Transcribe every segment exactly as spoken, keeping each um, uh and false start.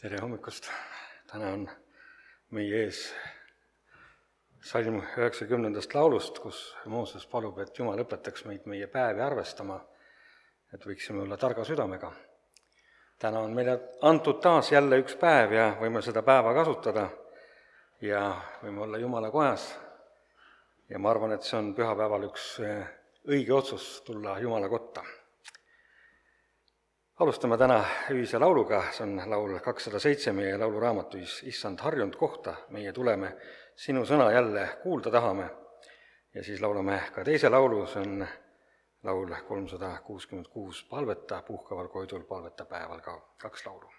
tere hommikust! Täna on meie ees salm üheksakümnendast laulust, kus Mooses palub, et Jumal õpetaks meid meie päevi arvestama, et võiksime olla targa südamega. Täna on meile antud taas jälle üks päev ja võime seda päeva kasutada ja võime olla Jumala kojas. Ja ma arvan, et see on pühapäeval üks õige otsus tulla Jumala kotta. Alustame täna ühise lauluga, see on laul kakssada seitse meie lauluraamatuis Issand harjunud kohta, meie tuleme sinu sõna jälle kuulda tahame. Ja siis laulame ka teise laulu, see on laul kolmsada kuuskümmend kuus palveta, puhkaval koidul palveta päeval ka kaks laulu.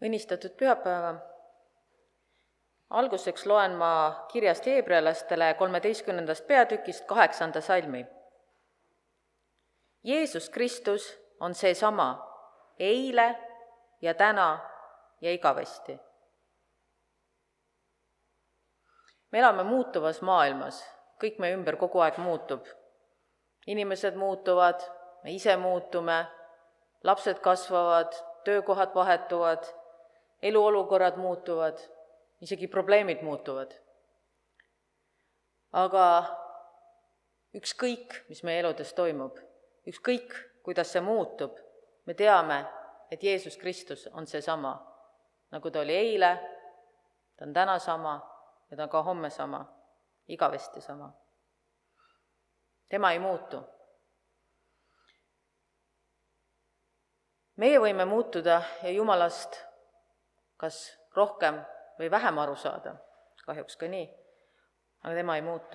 Õnnistatud pühapäeva. Alguseks loen ma kirjast heebrealastele kolmeteistkümnendast peatükist kaheksanda salmi. Jeesus Kristus on seesama eile ja täna ja igavesti. Me elame muutuvas maailmas, kõik meie ümber kogu aeg muutub. Inimesed muutuvad, me ise muutume, lapsed kasvavad, töökohad vahetuvad, eluolukorrad muutuvad, isegi probleemid muutuvad. Aga ükskõik, mis meie eludes toimub, ükskõik, kuidas see muutub, me teame, et Jeesus Kristus on seesama, nagu ta oli eile, ta on täna sama ja ta on ka homme sama, igavesti sama. Tema ei muutu. Meie võime muutuda ja Jumalast kas rohkem või vähem aru saada, kahjuks ka nii, aga tema ei muutu.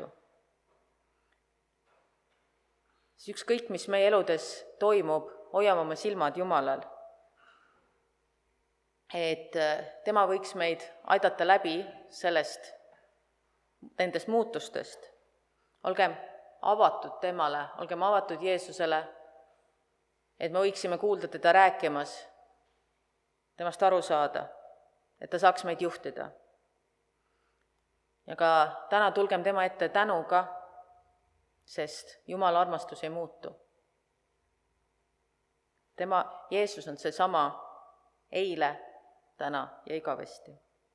Siis ükskõik, mis meie eludes toimub, hoiame oma silmad Jumalal, et tema võiks meid aidata läbi sellest, nendest muutustest. Olgem avatud temale, olgem avatud Jeesusele, et me võiksime kuulda teda rääkimas, temast aru saada, et ta saaks meid juhtida. Ja ka täna tulgem tema ette tänuga, sest Jumala armastus ei muutu. Tema, Jeesus on seesama eile, täna ja igavesti.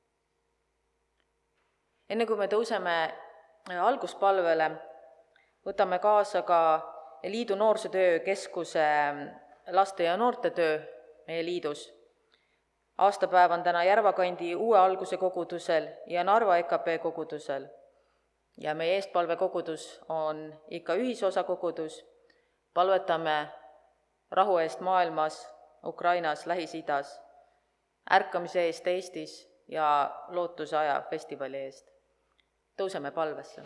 Enne kui me tõuseme alguspalvele, võtame kaasa ka liidu noorsootöö keskuse laste ja noortetöö meie liidus. Aastapäev on täna Järvakandi uue alguse kogudusel ja Narva E K P kogudusel. Ja meie eestpalve kogudus on ikka ühisosa kogudus. Palvetame rahu eest maailmas, Ukrainas, Lähis-Idas, ärkamise eest Eestis ja lootuse aja festivali eest. Tõuseme palvesse.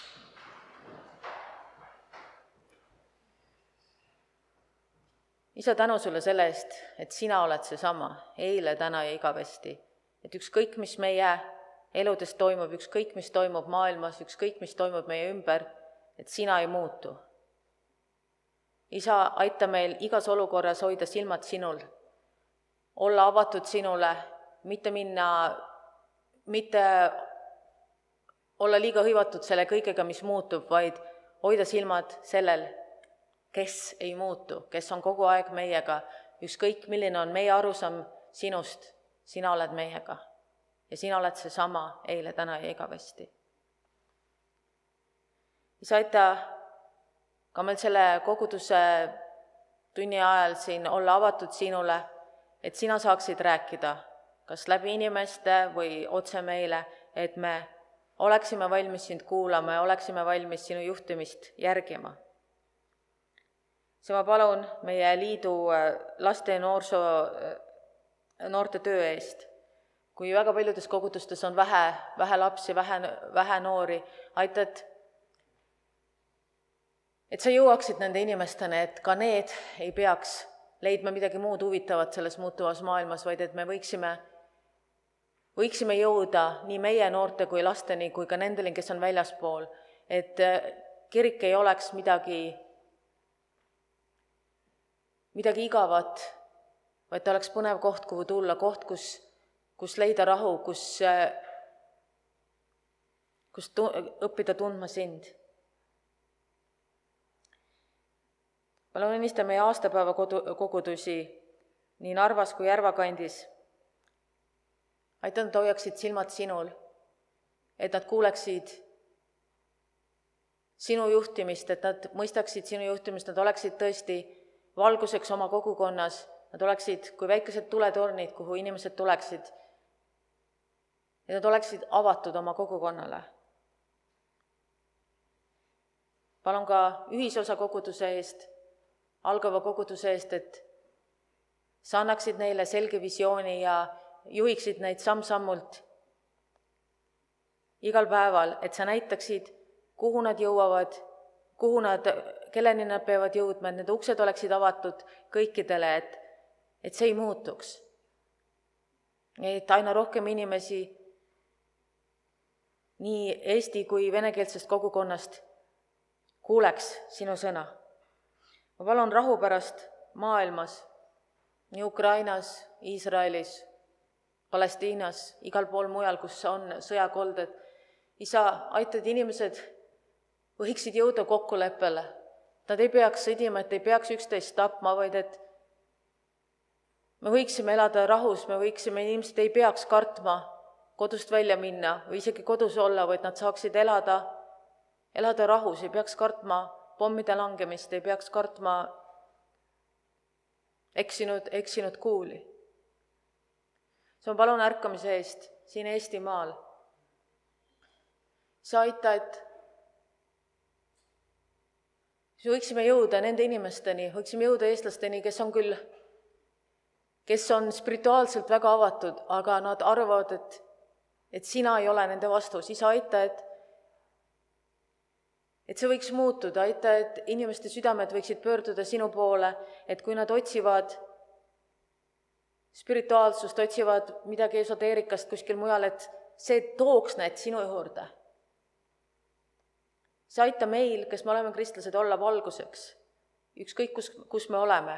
Isa, tänu sulle selle eest, et sina oled seesama, eile, täna ja igavesti. Et ükskõik, mis meie eludes toimub, ükskõik, mis toimub maailmas, ükskõik, mis toimub meie ümber, et sina ei muutu. Isa, aita meil igas olukorras hoida silmad sinul, olla avatud sinule, mitte minna, mitte olla liiga hõivatud selle kõigega, mis muutub, vaid hoida silmad sellel, kes ei muutu, kes on kogu aeg meiega, ükskõik milline on meie arusaam sinust, sina oled meiega ja sina oled seesama eile, täna ja igavesti. Isa, aita ka meil selle koguduse tunni ajal siin olla avatud sinule, et sina saaksid rääkida, kas läbi inimeste või otse meile, et me oleksime valmis sind kuulama ja oleksime valmis sinu juhtimist järgima. See ma palun meie liidu laste ja noorsoo, noorte töö eest. Kui väga paljudes kogudustes on vähe, vähe lapsi, vähe, vähe noori, aitad, et sa jõuaksid nende inimesteni, et ka need ei peaks leidma midagi muud huvitavat selles muutuvas maailmas, vaid et me võiksime, võiksime jõuda nii meie noorte kui lasteni, kui ka nendele, kes on väljaspool, et kirik ei oleks midagi midagi igavat, vaid ta oleks põnev koht, kuhu tulla, koht, kus, kus leida rahu, kus, kus tu, õppida tundma sind. Palun õnnista meie aastapäeva kodu, kogudusi nii Narvas kui Järvakandis. Aita nad hoiaksid silmad sinul, et nad kuuleksid sinu juhtimist, et nad mõistaksid sinu juhtimist, nad oleksid tõesti valguseks oma kogukonnas, nad oleksid kui väikesed tuletornid, kuhu inimesed tuleksid, ja nad oleksid avatud oma kogukonnale. Palun ka ühisosa koguduse eest, algava koguduse eest, et sa annaksid neile selge visiooni ja juhiksid neid samm-sammult igal päeval, et sa näitaksid, kuhu nad jõuavad, kuhu nad, kelleni nad peavad jõudma, et need uksed oleksid avatud kõikidele, et, et see ei muutuks. et aina rohkem inimesi nii eesti kui venekeelsest kogukonnast kuuleks sinu sõna. Ma palun rahu pärast maailmas, nii Ukrainas, Iisraelis, Palestiinas, igal pool mujal, kus on sõjakolded. Isa, aita, et inimesed võiksid jõuda kokkuleppele. Nad ei peaks sõdima, et ei peaks üksteist tapma, vaid et me võiksime elada rahus, me võiksime, inimesed ei peaks kartma kodust välja minna või isegi kodus olla, vaid nad saaksid elada, elada rahus, ei peaks kartma pommide langemist, ei peaks kartma eksinud, eksinud kuuli. See on palun ärkamise eest siin Eestimaal. Sa aita, et siis võiksime jõuda nende inimesteni, võiksime jõuda eestlasteni, kes on küll, kes on spirituaalselt väga avatud, aga nad arvavad, et, et sina ei ole nende vastus. Isa, aita, et, et see võiks muutuda, aita, et inimeste südamed võiksid pöörduda sinu poole, et kui nad otsivad spirituaalsust, otsivad midagi esoteerikast kuskil mujal, et see tooks need sinu juurde. See aita meil, kes me oleme kristlased, olla valguseks, ükskõik kus, kus me oleme.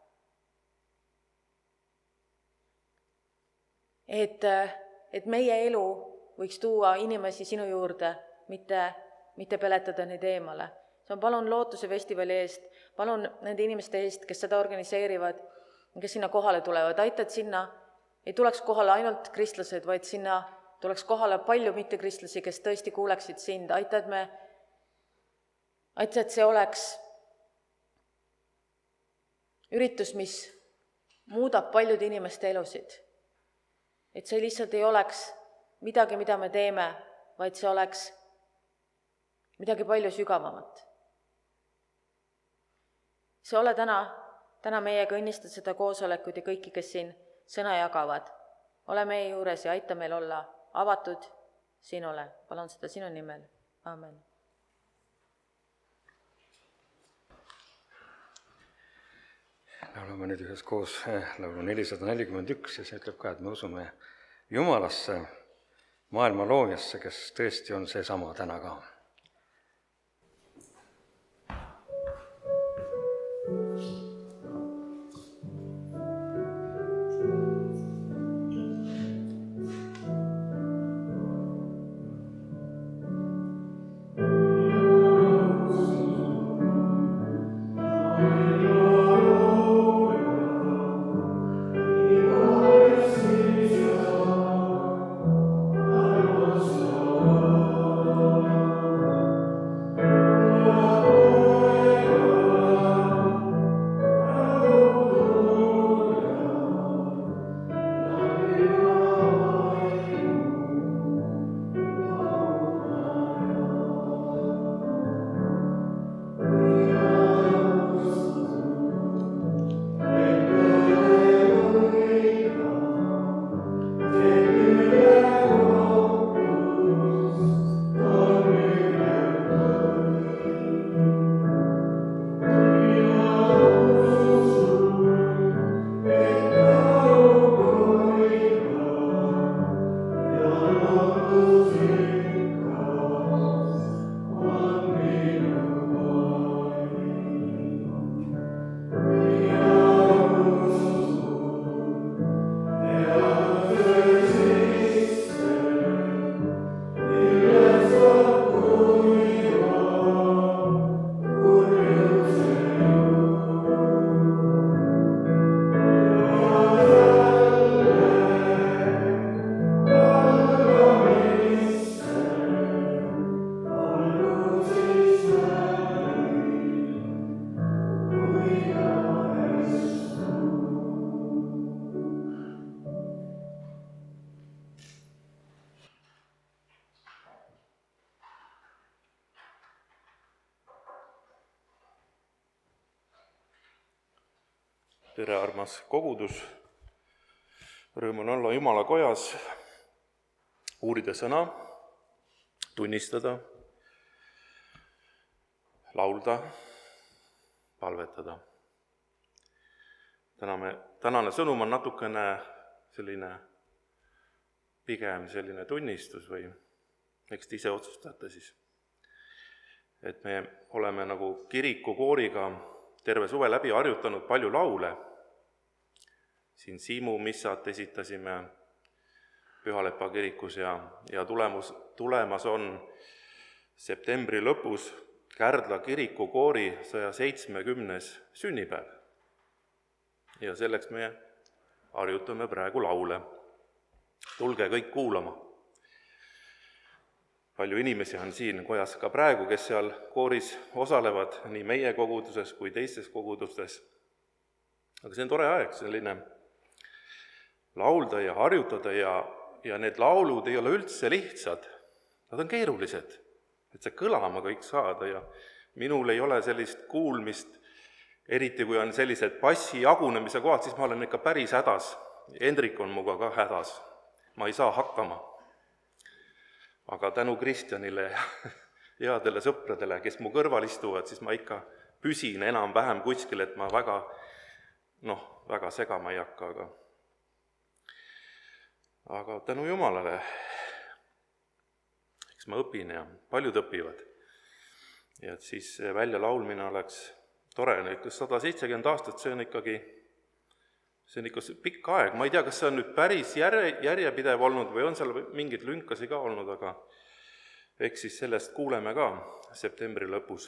Et, et meie elu võiks tuua inimesi sinu juurde, mitte, mitte peletada neid eemale. See on palun Lootuse festivali eest, palun nende inimeste eest, kes seda organiseerivad, kes sinna kohale tulevad. Aita, et sinna ei tuleks kohale ainult kristlased, vaid sinna tuleks kohale palju mittekristlasi, kes tõesti kuuleksid sind. Aita, et me Aita, et see oleks üritus, mis muudab paljude inimeste elusid. Et see lihtsalt ei oleks midagi, mida me teeme, vaid see oleks midagi palju sügavamat. See ole täna, täna meiega õnnistad seda koosolekut ja kõiki, kes siin sõna jagavad. Ole meie juures ja aita meil olla avatud sinule. Palun seda sinu nimel. Amen. Laulame nüüd üheskoos laulu nelisada nelikümmend üks ja see ütleb ka, et me usume Jumalasse, maailma loojasse, kes tõesti on seesama täna ka. Tere, armas kogudus, rõõm on olla Jumala kojas, uurida sõna, tunnistada, laulda, palvetada. Täna me, tänane sõnum on natukene selline pigem selline tunnistus või eks te ise otsustate siis. Et me oleme nagu kirikukooriga terve suve läbi harjutanud palju laule. Siin Siimu missat esitasime Pühalepa kirikus ja, ja tulemus, tulemas on septembri lõpus Kärdla kirikukoori saja seitsmekümnes sünnipäev. Ja selleks me harjutame praegu laule. Tulge kõik kuulama. Palju inimesi on siin kojas ka praegu, kes seal kooris osalevad, nii meie koguduses kui teistes kogudustes. Aga see on tore aeg, selline laulda ja harjutada ja, ja need laulud ei ole üldse lihtsad. Nad on keerulised, et see kõlama kõik saada ja minul ei ole sellist kuulmist, eriti kui on sellised bassi jagunemise kohad, siis ma olen ikka päris hädas. Hendrik on muga ka hädas. Ma ei saa hakkama. Aga tänu Kristjanile ja headele sõpradele, kes mu kõrval istuvad, siis ma ikka püsin enam-vähem kuskil, et ma väga, noh, väga segama ei hakka, aga, aga tänu Jumalale, eks ma õpin ja paljud õpivad. Ja et siis välja laulmine oleks tore, ikka sada seitsekümmend aastat, see on ikkagi, see on ikka pikk aeg. Ma ei tea, kas see on nüüd päris järje, järjepidev olnud või on seal mingid lünkasi ka olnud, aga eks siis sellest kuuleme ka septembri lõpus.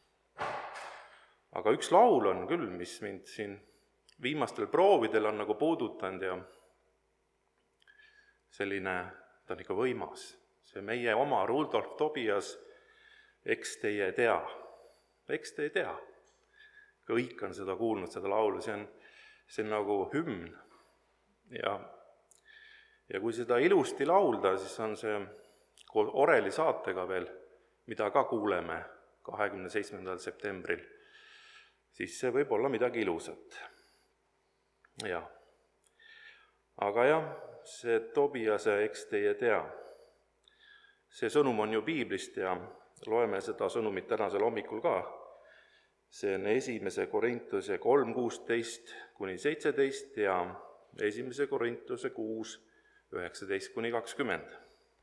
Aga üks laul on küll, mis mind siin viimastel proovidel on nagu puudutanud ja selline, ta on ikka võimas. See meie oma Rudolf Tobias, eks teie tea, eks te ei tea. Kõik on seda kuulnud, seda laulu, see on, see on nagu hümn. Ja, ja kui seda ilusti laulda, siis on see Oreli saatega veel, mida ka kuuleme kahekümne seitsmendal septembril, siis see võib olla midagi ilusat. Ja. Aga jah, see Tobiase, eks teie tea. See sõnum on ju piiblist ja loeme seda sõnumit tänasel hommikul ka. See on esimese Korintuse kolm kuusteist kuni seitseteist ja esimese Korintuse kuus üheksateist kuni kakskümmend.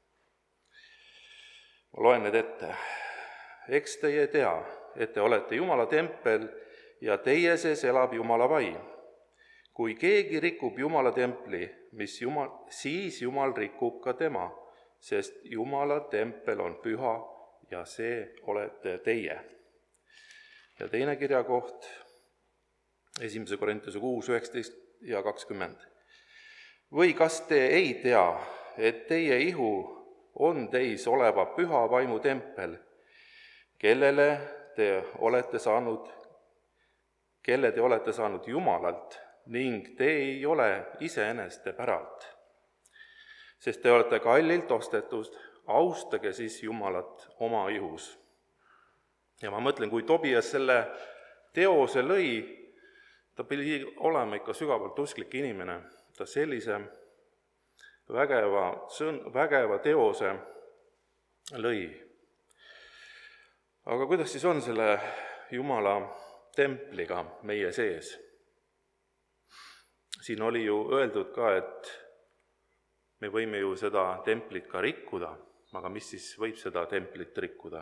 Ma loen need ette. Eks teie tea, et te olete Jumala tempel ja teie sees elab Jumala vaim. Kui keegi rikub Jumala templi, mis Jumal, siis Jumal rikub ka tema, sest Jumala tempel on püha ja see olete teie. Ja teine kirjakoht, esimese Korintuse kuus üheksateist ja kakskümmend. Või kas te ei tea, et teie ihu on teis oleva püha vaimu tempel, kellele te olete saanud, kelle te olete saanud Jumalalt ning te ei ole iseeneste päralt. Sest te olete kallilt ostetud, austage siis Jumalat oma ihus. Ja ma mõtlen, kui Tobias selle teose lõi, ta pidi olema ikka sügavalt usklik inimene. Ta sellise vägeva, vägeva teose lõi. Aga kuidas siis on selle Jumala templiga meie sees? Siin oli ju öeldud ka, et me võime ju seda templit ka rikkuda, aga mis siis võib seda templit rikkuda?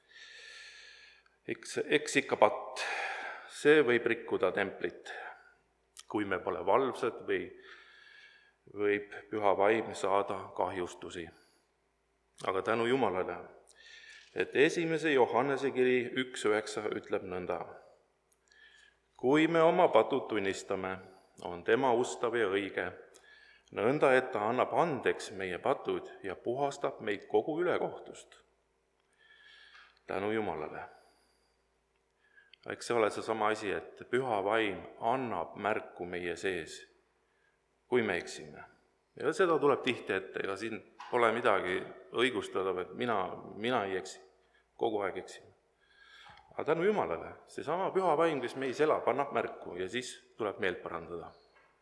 Eks, eks ikka patt, see võib rikkuda templit. Kui me pole valvsad või võib püha vaim saada kahjustusi. Aga tänu Jumalale, et esimese Johannese kiri üks üheksa ütleb nõnda. Kui me oma patud tunnistame, on tema ustav ja õige, nõnda, et ta annab andeks meie patud ja puhastab meid kogu ülekohtust. Tänu Jumalale. Eks see ole see sama asi, et püha vaim annab märku meie sees, kui me eksime. Ja seda tuleb tihti ette, ega siin pole midagi õigustada, et mina, mina ei eksi, kogu aeg eksin. Aga tänu Jumalale, see sama püha vaim, kes meis elab, annab märku ja siis tuleb meelt parandada.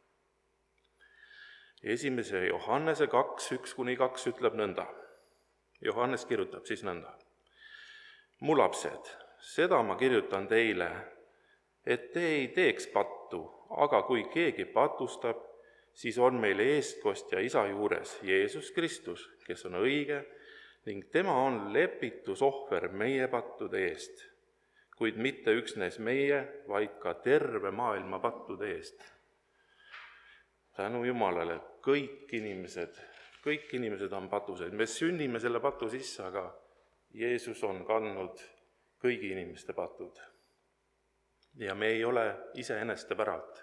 Esimese Johannese kaks üks kuni kaks ütleb nõnda. Johannes kirjutab siis nõnda. Mu lapsed, seda ma kirjutan teile, et te ei teeks pattu, aga kui keegi patustab, siis on meil eestkostja Isa juures Jeesus Kristus, kes on õige ning tema on lepitusohver meie pattude eest, kuid mitte üksnes meie, vaid ka terve maailma pattude eest. Tänu Jumalale, kõik inimesed, kõik inimesed on patused. Me sünnime selle patu sisse, aga Jeesus on kandnud kõigi inimeste patud. Ja me ei ole iseeneste päralt.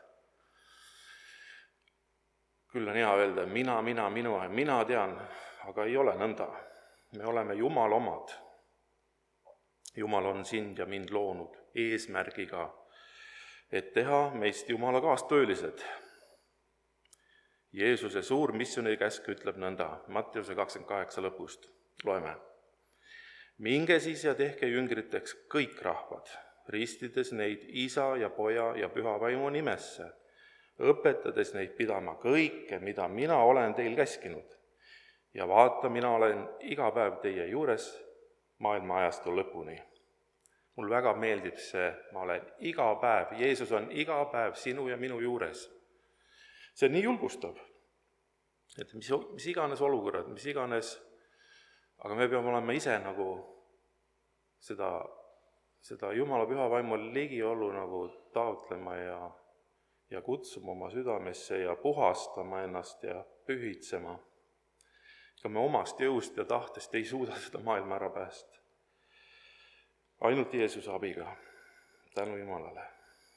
Küll on hea öelda, mina, mina, minu, mina tean, aga ei ole nõnda. Me oleme Jumal omad. Jumal on sind ja mind loonud eesmärgiga, et teha meist Jumala kaastöölised. Jeesuse suur missiooni käsk ütleb nõnda, Mattiuse kakskümmend kaheksa lõpust. Loeme. Minge siis ja tehke jüngriteks kõik rahvad, ristides neid Isa ja Poja ja Püha Vaimu nimesse, õpetades neid pidama kõike, mida mina olen teil käskinud. Ja vaata, mina olen iga päev teie juures maailma ajastu lõpuni. Mul väga meeldib see, ma olen iga päev, Jeesus on iga päev sinu ja minu juures. See on nii julgustav, et mis, mis iganes olukorrad, mis iganes, aga me peame olema ise nagu seda, seda Jumala Püha Vaimu ligiolu nagu taotlema ja, ja kutsuma oma südamesse ja puhastama ennast ja pühitsema. Ega me omast jõust ja tahtest ei suuda seda maailma ära päästa. Ainult Jeesuse abiga, tänu Jumalale.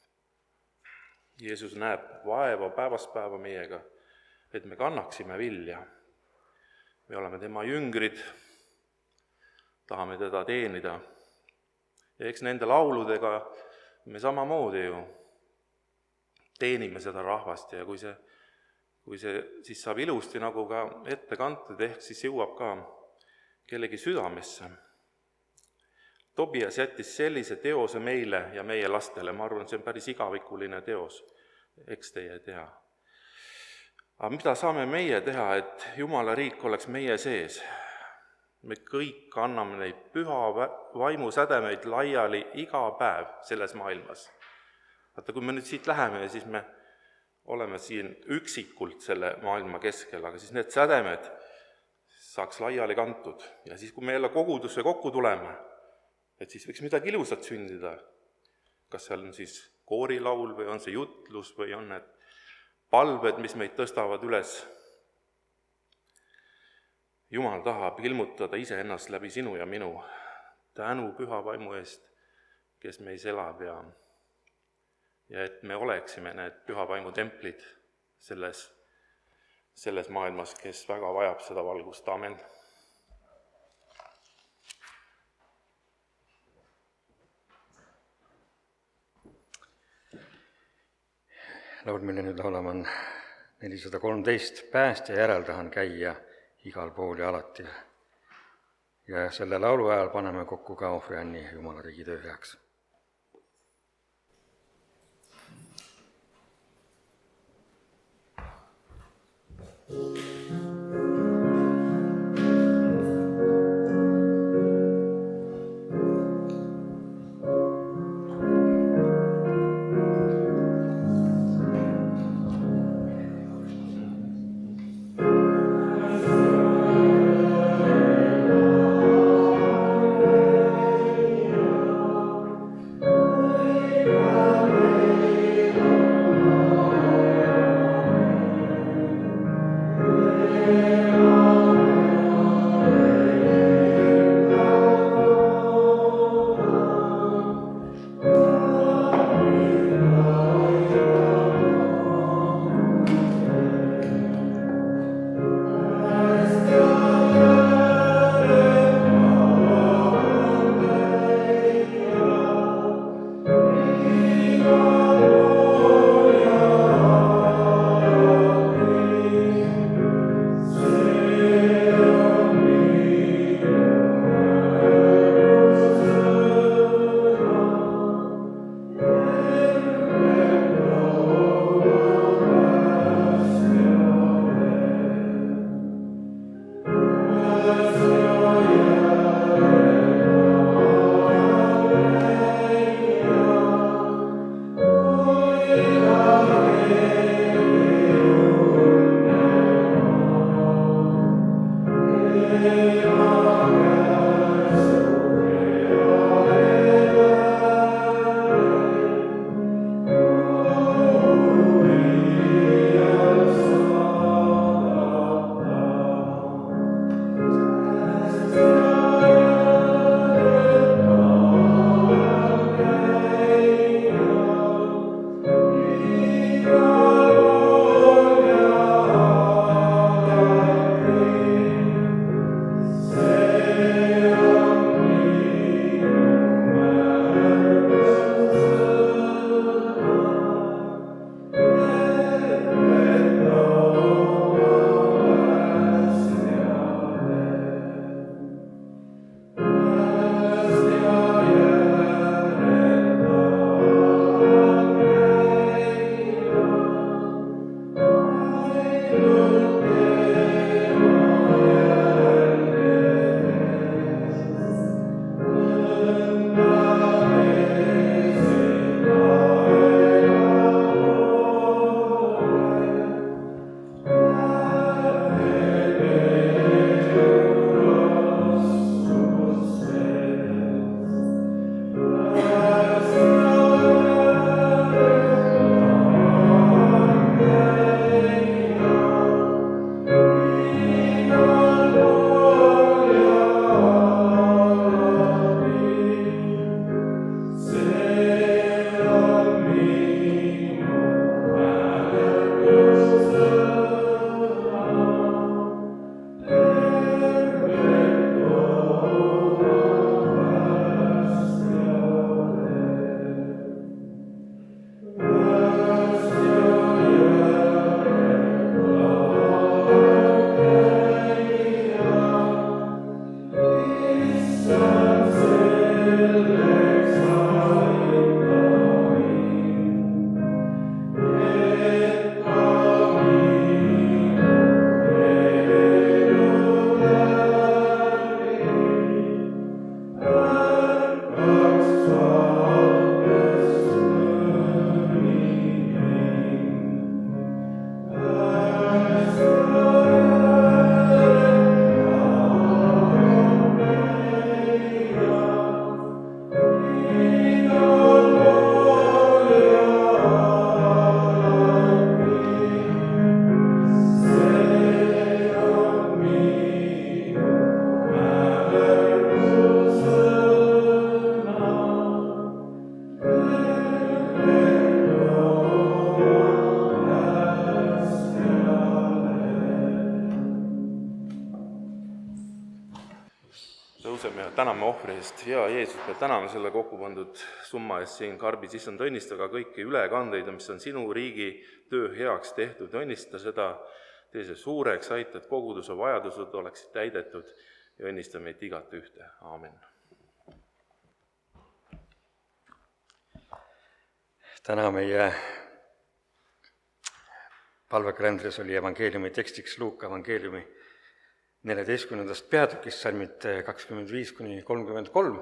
Jeesus näeb vaeva päevast päeva meiega, et me kannaksime vilja. Me oleme tema jüngrid, tahame teda teenida. Ja eks nende lauludega me samamoodi ju teenime seda rahvast ja kui see, kui see siis saab ilusti nagu ka ette kantud, ehk siis jõuab ka kellegi südamesse. Tobias jättis sellise teose meile ja meie lastele, ma arvan, see on päris igavikuline teos, eks teie tea. Aga mida saame meie teha, et Jumala riik oleks meie sees? Me kõik anname neid püha vaimu sädemeid laiali iga päev selles maailmas. Vaata, kui me nüüd siit läheme, siis me oleme siin üksikult selle maailma keskel, aga siis need sädemed saaks laiali kantud. Ja siis, kui me jälle kogudusse kokku tuleme, et siis võiks midagi ilusat sündida. Kas seal on siis koorilaul või on see jutlus või on need palved, mis meid tõstavad üles. Jumal tahab ilmutada iseennast läbi sinu ja minu tänu Püha Vaimu eest, kes meis elab ja, ja et me oleksime need Püha Vaimu templid selles, selles maailmas, kes väga vajab seda valgust. Amen. Laul, mille nüüd laulame, on nelisada kolmteist. Päästja järel tahan käia igal pool ja alati. Ja selle laulu ajal paneme kokku ka ohvrianni Jumala riigi töö heaks. Yeah. ohvri eest. Hea Jeesus, me täname selle kokku pandud summa eest siin karbis, issand, õnnista ka kõiki ülekandeid, mis on sinu riigi töö heaks tehtud, õnnista seda, tee see suureks, aita, et koguduse vajadused oleksid täidetud ja õnnista meid igat ühte. Aamen. Täna meie palvekalendris oli evangeeliumi tekstiks Luuka evangeeliumi neljateistkümnendast peatükist, salmid kakskümmend viis kuni kolmkümmend kolm.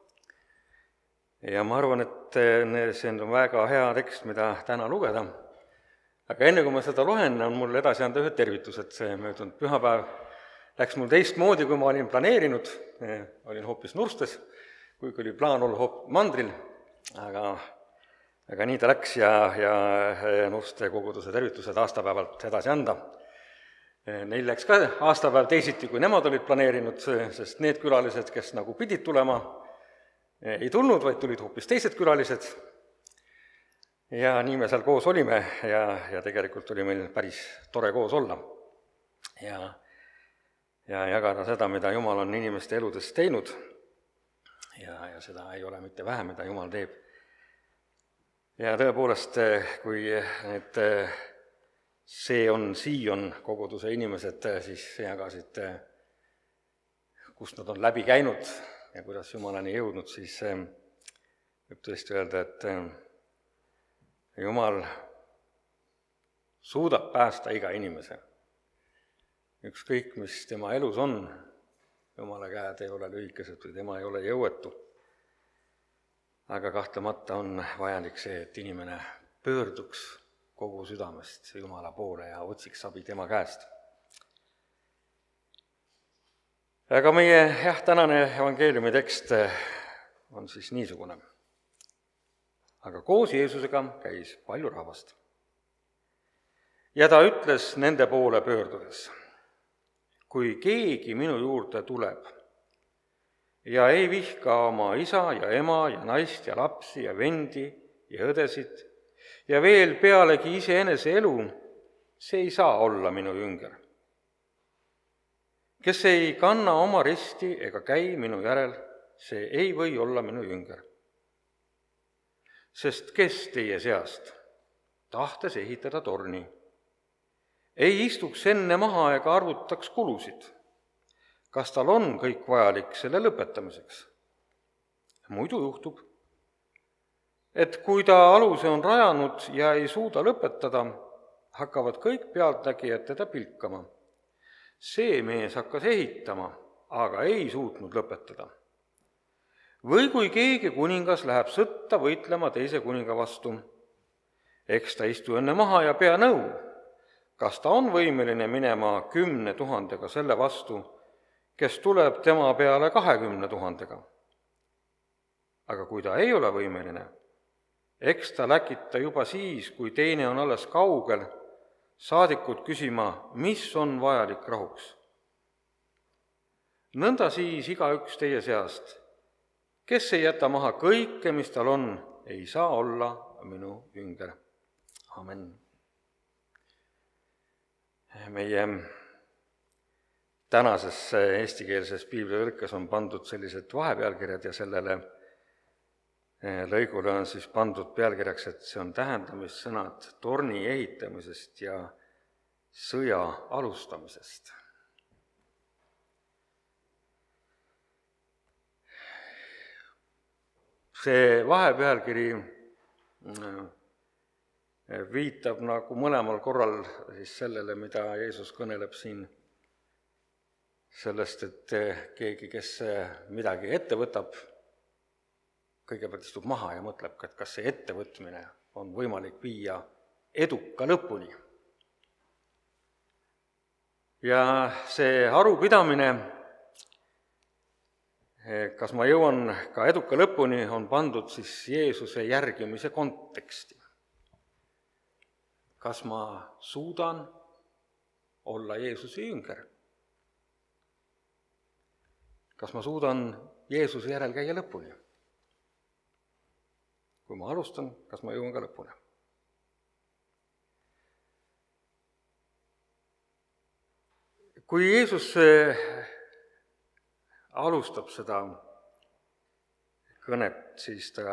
Ja ma arvan, et see on väga hea tekst, mida täna lugeda. Aga enne kui ma seda loen, on mul edasi anda ühed tervitused. See möödunud pühapäev läks mul teistmoodi, kui ma olin planeerinud. Olin hoopis Nurstes, kuigi oli plaan olla hoop mandril, aga aga nii ta läks ja, ja Nurste koguduse tervitused aastapäevalt edasi anda. Neil läks ka aastapäev teisiti, kui nemad olid planeerinud, sest need külalised, kes nagu pidid tulema, ei tulnud, vaid tulid hoopis teised külalised. Ja nii me seal koos olime ja, ja tegelikult oli meil päris tore koos olla. Ja, ja jagada seda, mida Jumal on inimeste eludes teinud. Ja, ja seda ei ole mitte vähe, mida Jumal teeb. Ja tõepoolest, kui need see on Sion koguduse inimesed siis jagasid, kust nad on läbi käinud ja kuidas Jumalani jõudnud, siis võib tõesti öelda, et Jumal suudab päästa iga inimese. Ükskõik, mis tema elus on, Jumala käed ei ole lühikesed või tema ei ole jõuetu. Aga kahtlemata on vajalik see, et inimene pöörduks kogu südamest Jumala poole ja otsiks abi tema käest. Aga meie jah, tänane evangeeliumi tekst on siis niisugune. Aga koos Jeesusega käis palju rahvast. Ja ta ütles nende poole pöördudes, kui keegi minu juurde tuleb ja ei vihka oma isa ja ema ja naist ja lapsi ja vendi ja õdesid ja veel pealegi iseenese elu, see ei saa olla minu jünger. Kes ei kanna oma risti ega käi minu järel, see ei või olla minu jünger. Sest kes teie seast, tahtes ehitada torni, ei istuks enne maha ega arvutaks kulusid, kas tal on kõik vajalik selle lõpetamiseks? Muidu juhtub, et kui ta aluse on rajanud ja ei suuda lõpetada, hakkavad kõik pealtnägijad teda pilkama. See mees hakkas ehitama, aga ei suutnud lõpetada. Või kui keegi kuningas läheb sõtta võitlema teise kuninga vastu, eks ta istu enne maha ja pea nõu, kas ta on võimeline minema kümne tuhandega selle vastu, kes tuleb tema peale kahekümne tuhandega. Aga kui ta ei ole võimeline, eks ta läkita juba siis, kui teine on alles kaugel, saadikud küsima, mis on vajalik rahuks. Nõnda siis igaüks teie seast, kes ei jäta maha kõike, mis tal on, ei saa olla minu jünger. Amen. Meie tänases eestikeelses piiblitõlkes on pandud sellised vahepealkirjad ja sellele lõigule on siis pandud pealkirjaks, et see on tähendamissõnad torni ehitamisest ja sõja alustamisest. See vahepealkiri viitab nagu mõlemal korral siis sellele, mida Jeesus kõneleb siin sellest, et keegi, kes midagi ette võtab, kõigepealt istub maha ja mõtleb, et kas see ettevõtmine on võimalik viia eduka lõpuni. Ja see arupidamine, kas ma jõuan ka eduka lõpuni, on pandud siis Jeesuse järgimise konteksti. Kas ma suudan olla Jeesuse jünger? Kas ma suudan Jeesuse järel käia lõpuni? Kui ma alustan, kas ma jõuan ka lõpuni? Kui Jeesus alustab seda kõnet, siis ta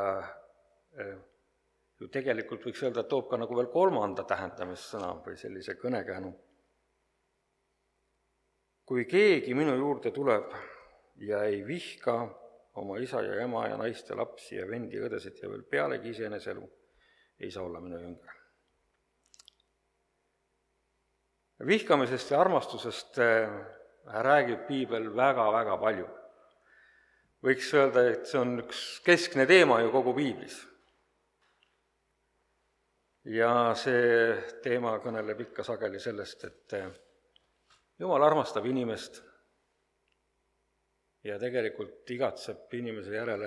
ju tegelikult võiks öelda, et toob ka nagu veel kolmanda tähendamissõna või sellise kõnekäänu. Kui keegi minu juurde tuleb ja ei vihka oma isa ja ema ja naist ja lapsi ja vendi ja õdesid ja veel pealegi iseenese elu, ei saa olla minu jünger. Vihkamisest ja armastusest räägib piibel väga-väga palju. Võiks öelda, et see on üks keskne teema ju kogu piiblis. Ja see teema kõneleb ikka sageli sellest, et Jumal armastab inimest ja tegelikult igatseb inimese järele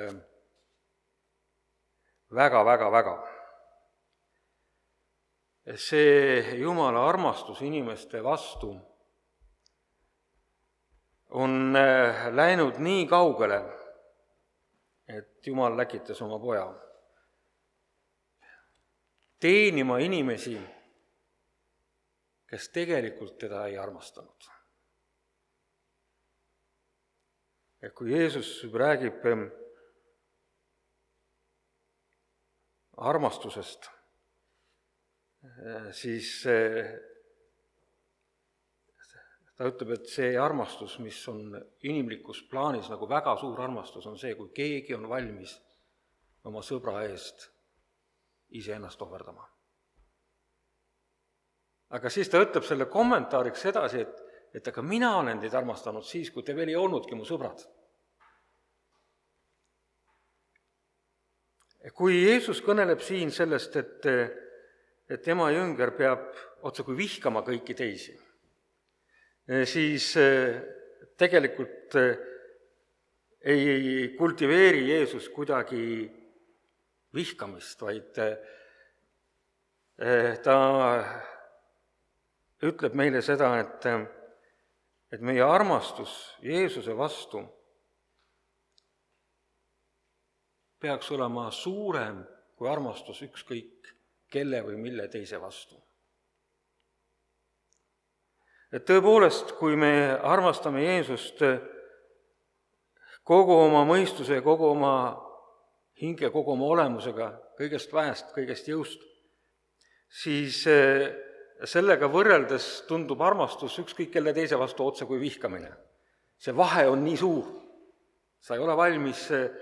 väga-väga-väga. See Jumala armastus inimeste vastu on läinud nii kaugele, et Jumal läkitas oma poja teenima inimesi, kes tegelikult teda ei armastanud. Ja kui Jeesus räägib armastusest, siis ta ütleb, et see armastus, mis on inimlikus plaanis nagu väga suur armastus, on see, kui keegi on valmis oma sõbra eest iseennast ohverdama. Aga siis ta ütleb selle kommentaariks edasi, et, et aga mina olen teid armastanud siis, kui te veel ei olnudki mu sõbrad. Kui Jeesus kõneleb siin sellest, et, et tema jünger peab otse kui vihkama kõiki teisi, siis tegelikult ei kultiveeri Jeesus kuidagi vihkamist, vaid ta ütleb meile seda, et, et meie armastus Jeesuse vastu peaks olema suurem kui armastus ükskõik kelle või mille teise vastu. Et tõepoolest, kui me armastame Jeesust kogu oma mõistuse, kogu oma hinge, kogu oma olemusega, kõigest väest, kõigest jõust, siis sellega võrreldes tundub armastus ükskõik kelle teise vastu otse kui vihkamine. See vahe on nii suur. Sa ei ole valmis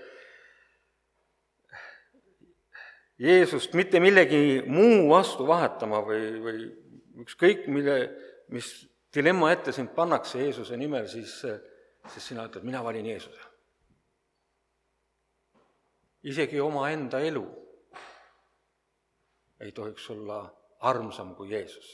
Jeesust mitte millegi muu vastu vahetama või, või ükskõik mille, mis dilemma ette sind pannakse Jeesuse nimel, siis, siis sina ütled, mina valin Jeesuse. Isegi oma enda elu ei tohiks olla armsam kui Jeesus.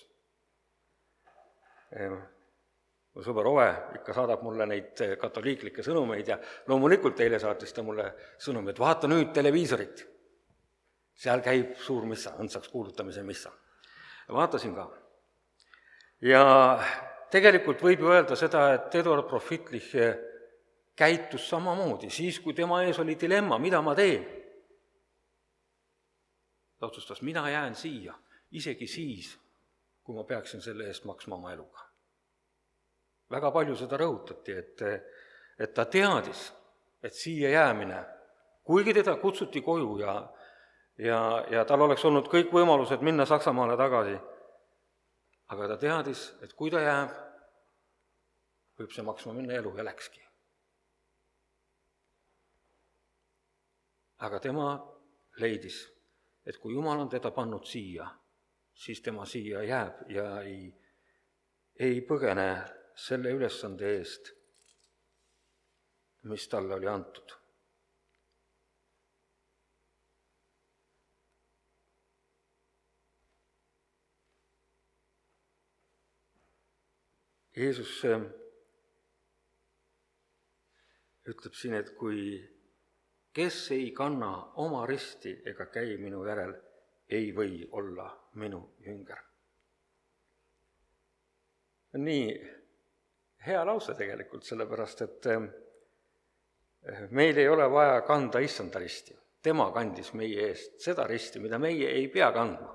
Mu sõber Ove ikka saadab mulle neid katoliiklikke sõnumeid ja loomulikult eile saatis ta mulle sõnumi, et vaata nüüd televiisorit. Seal käib suur missa, õndsaks kuulutamise missa. Vaatasin ka. Ja tegelikult võib ju öelda seda, et Eduard Profitlich käitus samamoodi, siis kui tema ees oli dilemma, mida ma teen. Ta otsustas, mina jään siia, isegi siis, kui ma peaksin selle eest maksma oma eluga. Väga palju seda rõhutati, et, et ta teadis, et siia jäämine, kuigi teda kutsuti koju ja, ja, ja tal oleks olnud kõik võimalused minna Saksamaale tagasi, aga ta teadis, et kui ta jääb, võib see maksma minna elu ja läkski. Aga tema leidis, et kui Jumal on teda pannud siia, siis tema siia jääb ja ei, ei põgene selle ülesande eest, mis talle oli antud. Jeesus ütleb siin, et kui kes ei kanna oma risti ega käi minu järel, ei või olla minu jünger. Nii hea lause tegelikult, sellepärast, et meil ei ole vaja kanda issanda risti. Tema kandis meie eest seda risti, mida meie ei pea kandma.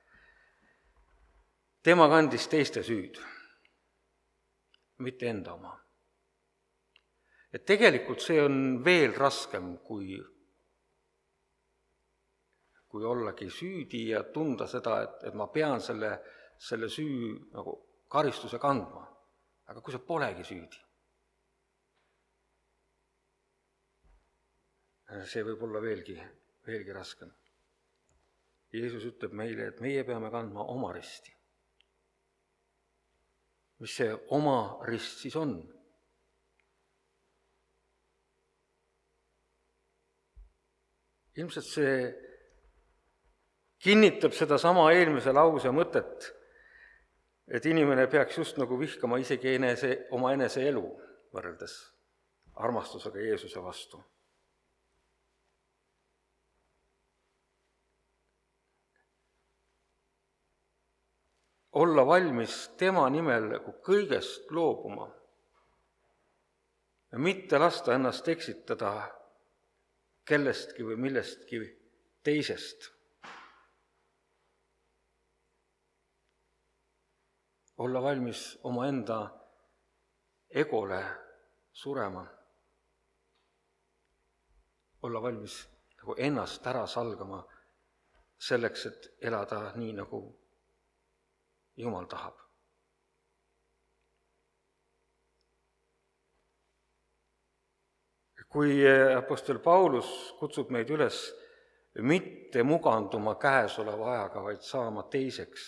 Tema kandis teiste süüd, mitte enda oma. Et tegelikult see on veel raskem kui kui ollagi süüdi ja tunda seda, et, et ma pean selle, selle süü nagu karistuse kandma. Aga kui sa polegi süüdi, see võib olla veelgi, veelgi raskem. Jeesus ütleb meile, et meie peame kandma oma risti. Mis see oma rist siis on? Ilmselt see kinnitab seda sama eelmise lause mõtet, et inimene peaks just nagu vihkama isegi enese, oma enese elu võrreldes armastusega Jeesuse vastu. Olla valmis tema nimel kõigest loobuma ja mitte lasta ennast eksitada kellestki või millestki teisest. Olla valmis omaenda egole surema. Olla valmis nagu ennast ära salgama selleks, et elada nii, nagu Jumal tahab. Kui apostel Paulus kutsub meid üles mitte muganduma käesoleva ajaga, vaid saama teiseks,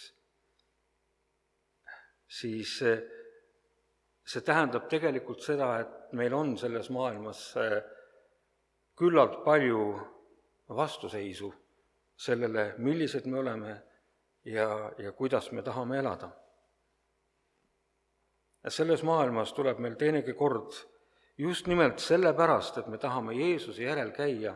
siis see tähendab tegelikult seda, et meil on selles maailmas küllalt palju vastuseisu sellele, millised me oleme ja, ja kuidas me tahame elada. Ja selles maailmas tuleb meil teinegi kord just nimelt sellepärast, et me tahame Jeesuse järel käia,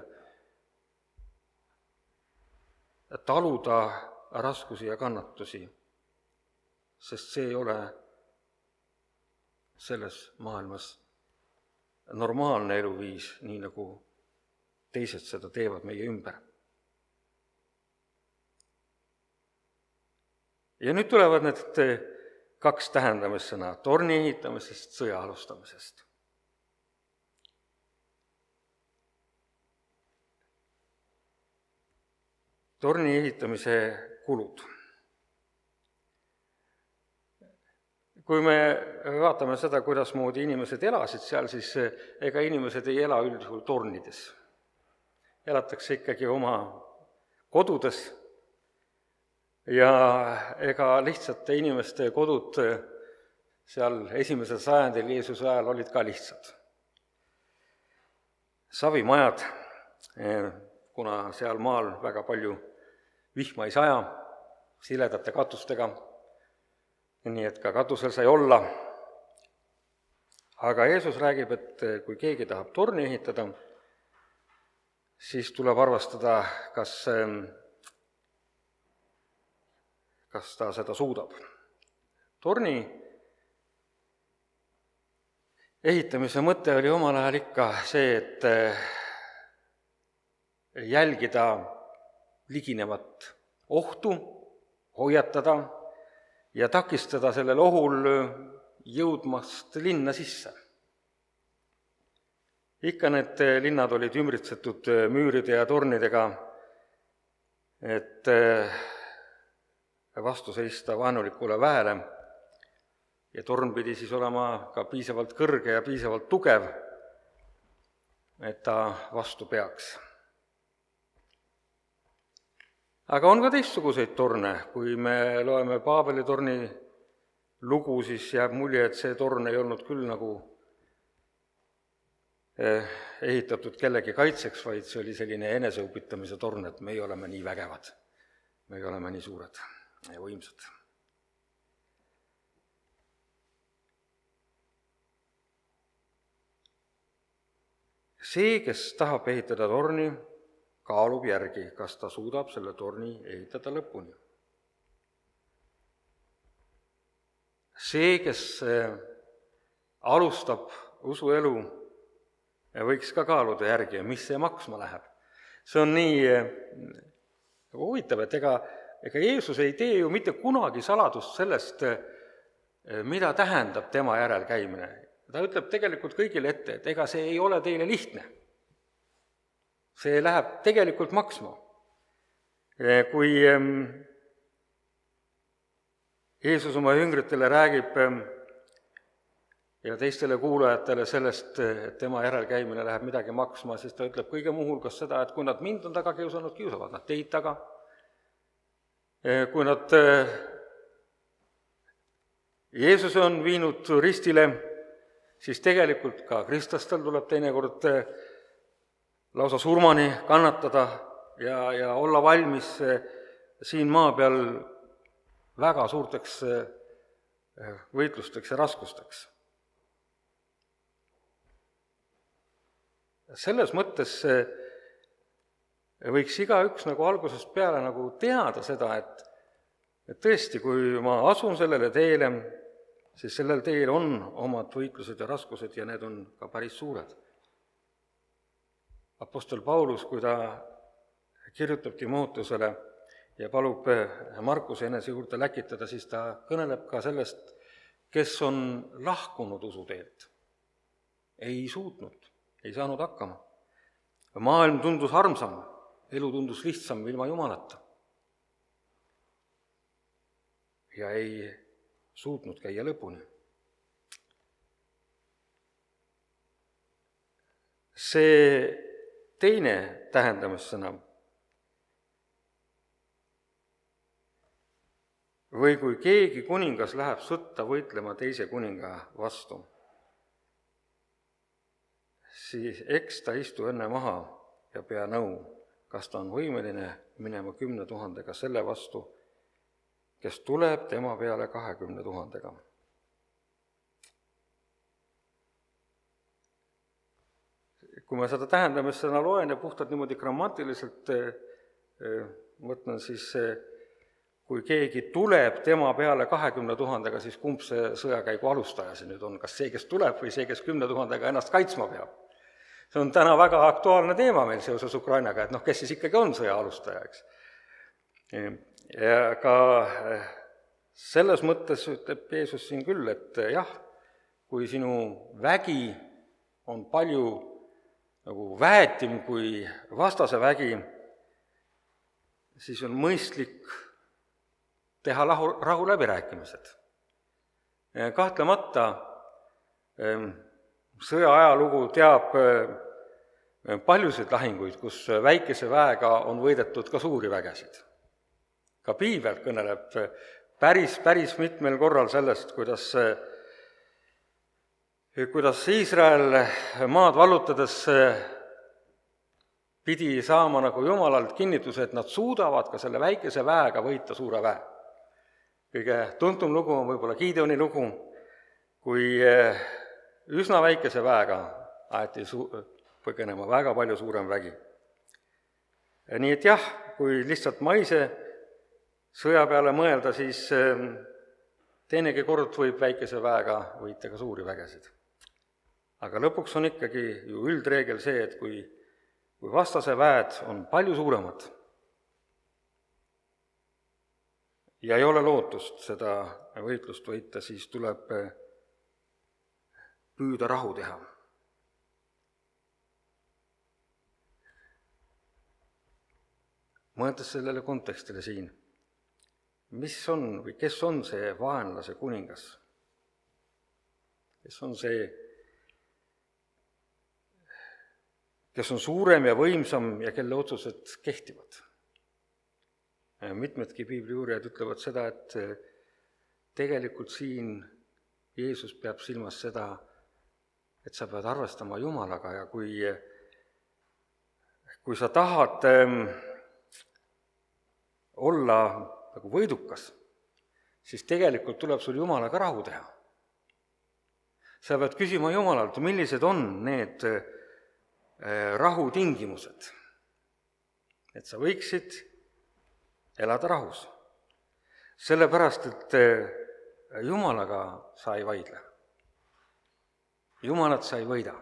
taluda raskusi ja kannatusi, sest see ei ole selles maailmas normaalne eluviis, nii nagu teised seda teevad meie ümber. Ja nüüd tulevad need kaks tähendamissõna torni ehitamisest, sõja alustamisest. Torni ehitamise kulud. Kui me vaatame seda, kuidas moodi inimesed elasid seal, siis ega inimesed ei ela üldjuhul tornides. Elatakse ikkagi oma kodudes ja ega lihtsate inimeste kodud seal esimesel sajandil Jeesuse ajal olid ka lihtsad. Savimajad, kuna seal maal väga palju vihma ei saja, siledate katustega, nii et ka katusel sai olla. Aga Jeesus räägib, et kui keegi tahab torni ehitada, siis tuleb arvestada, kas, kas ta seda suudab. Torni ehitamise mõte oli omal ajal ikka see, et jälgida liginevat ohtu, hoiatada ja takistada sellel ohul jõudmast linna sisse. Ikka need linnad olid ümbritsetud müüride ja tornidega, et vastu seista vaenulikule väele ja torn pidi siis olema ka piisavalt kõrge ja piisavalt tugev, et ta vastu peaks. Aga on ka teistsuguseid torne. Kui me loeme Paabeli torni lugu, siis jääb mulje, et see torn ei olnud küll nagu ehitatud kellegi kaitseks, vaid see oli selline eneseupitamise torn, et meie oleme nii vägevad, meie oleme nii suured ja võimsad. See, kes tahab ehitada torni, kaalub järgi, kas ta suudab selle torni ehitada lõpuni. See, kes alustab usuelu, võiks ka kaaluda järgi, mis see maksma läheb. See on nii huvitav, et ega, ega Jeesus ei tee ju mitte kunagi saladust sellest, mida tähendab tema järel käimine. Ta ütleb tegelikult kõigile ette, et ega see ei ole teile lihtne. See läheb tegelikult maksma. Kui Jeesus oma jüngritele räägib ja teistele kuulajatele sellest, et tema järelkäimine läheb midagi maksma, siis ta ütleb kõige muu hulgas seda, et kui nad mind on taga kiusanud, kiusavad nad teid taga. Kui nad Jeesuse on viinud ristile, siis tegelikult ka kristlastel tuleb teinekord lausa surmani kannatada ja, ja olla valmis siin maa peal väga suurteks võitlusteks ja raskusteks. Selles mõttes võiks igaüks nagu algusest peale nagu teada seda, et, et tõesti, kui ma asun sellele teele, siis sellel teel on omad võitlused ja raskused ja need on ka päris suured. Apostel Paulus, kui ta kirjutab Timoteusele ja palub Markuse enese juurde läkitada, siis ta kõneleb ka sellest, kes on lahkunud usuteelt. Ei suutnud, ei saanud hakkama. Maailm tundus armsam, elu tundus lihtsam ilma Jumalata. Ja ei suutnud käia lõpuni. See teine tähendamissõna või kui keegi kuningas läheb sõtta võitlema teise kuninga vastu, siis eks ta istu enne maha ja pea nõu, kas ta on võimeline minema kümne tuhandega selle vastu, kes tuleb tema peale kahekümne tuhandega. Kui ma seda tähendamissõna loen ja puhtalt niimoodi grammatiliselt mõtlen, siis kui keegi tuleb tema peale kahekümne tuhandega, siis kumb see sõjakäigu alustaja see nüüd on, kas see, kes tuleb või see, kes kümne tuhandega ennast kaitsma peab? See on täna väga aktuaalne teema meil seoses Ukrainaga, et noh, kes siis ikkagi on sõja alustaja, eks. Ja ka selles mõttes ütleb Jeesus siin küll, et jah, kui sinu vägi on palju nagu väetim kui vastase vägi, siis on mõistlik teha rahu, rahu läbirääkimised. Kahtlemata sõja ajalugu teab paljusid lahinguid, kus väikese väega on võidetud ka suuri vägesid. Ka piibel kõneleb päris, päris mitmel korral sellest, kuidas, kuidas Iisrael maad vallutades pidi saama nagu Jumalalt kinnituse, et nad suudavad ka selle väikese väega võita suure väe. Kõige tuntum lugu on võib-olla Gideoni lugu, kui üsna väikese väega aeti su- põgenema väga palju suurem vägi. Nii et jah, kui lihtsalt maise sõja peale mõelda, siis teinegi kord võib väikese väega võita ka suuri vägesid. Aga lõpuks on ikkagi ju üldreegel see, et kui, kui vastase väed on palju suuremad ja ei ole lootust seda võitlust võita, siis tuleb püüda rahu teha. Mõeldes sellele kontekstile siin, mis on või kes on see vaenlase kuningas? Kes on see, kes on suurem ja võimsam ja kelle otsused kehtivad? Mitmedki piibli uurijad ütlevad seda, et tegelikult siin Jeesus peab silmas seda, et sa pead arvestama Jumalaga ja kui, kui sa tahad olla nagu võidukas, siis tegelikult tuleb sul Jumalaga rahu teha. Sa pead küsima Jumalalt, millised on need rahutingimused, et sa võiksid elada rahus. Sellepärast, et Jumalaga sa ei vaidle. Jumalat sa ei võida.